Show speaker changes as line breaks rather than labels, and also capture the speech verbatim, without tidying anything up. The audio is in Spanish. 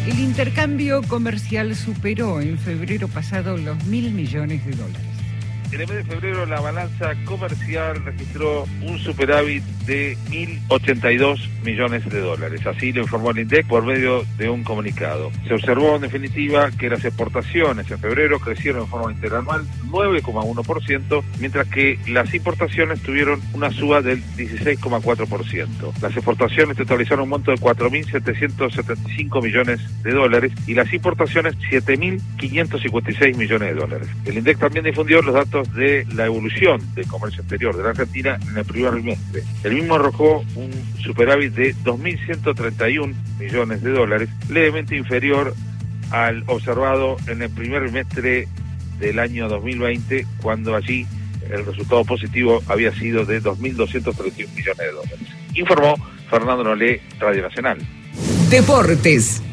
El intercambio comercial superó en febrero pasado los mil millones de dólares.
En el mes de febrero la balanza comercial registró un superávit de mil ochenta y dos millones de dólares. Así lo informó el INDEC por medio de un comunicado. Se observó en definitiva que las exportaciones en febrero crecieron en forma interanual nueve coma uno por ciento, mientras que las importaciones tuvieron una suba del dieciséis coma cuatro por ciento. Las exportaciones totalizaron un monto de cuatro mil setecientos setenta y cinco millones de dólares y las importaciones siete mil quinientos cincuenta y seis millones de dólares. El INDEC también difundió los datos de la evolución del comercio exterior de la Argentina en el primer trimestre. El mismo arrojó un superávit de dos mil ciento treinta y un millones de dólares, levemente inferior al observado en el primer trimestre del año dos mil veinte, cuando allí el resultado positivo había sido de dos mil doscientos treinta y un millones de dólares. Informó Fernando Nolé, Radio Nacional.
Deportes.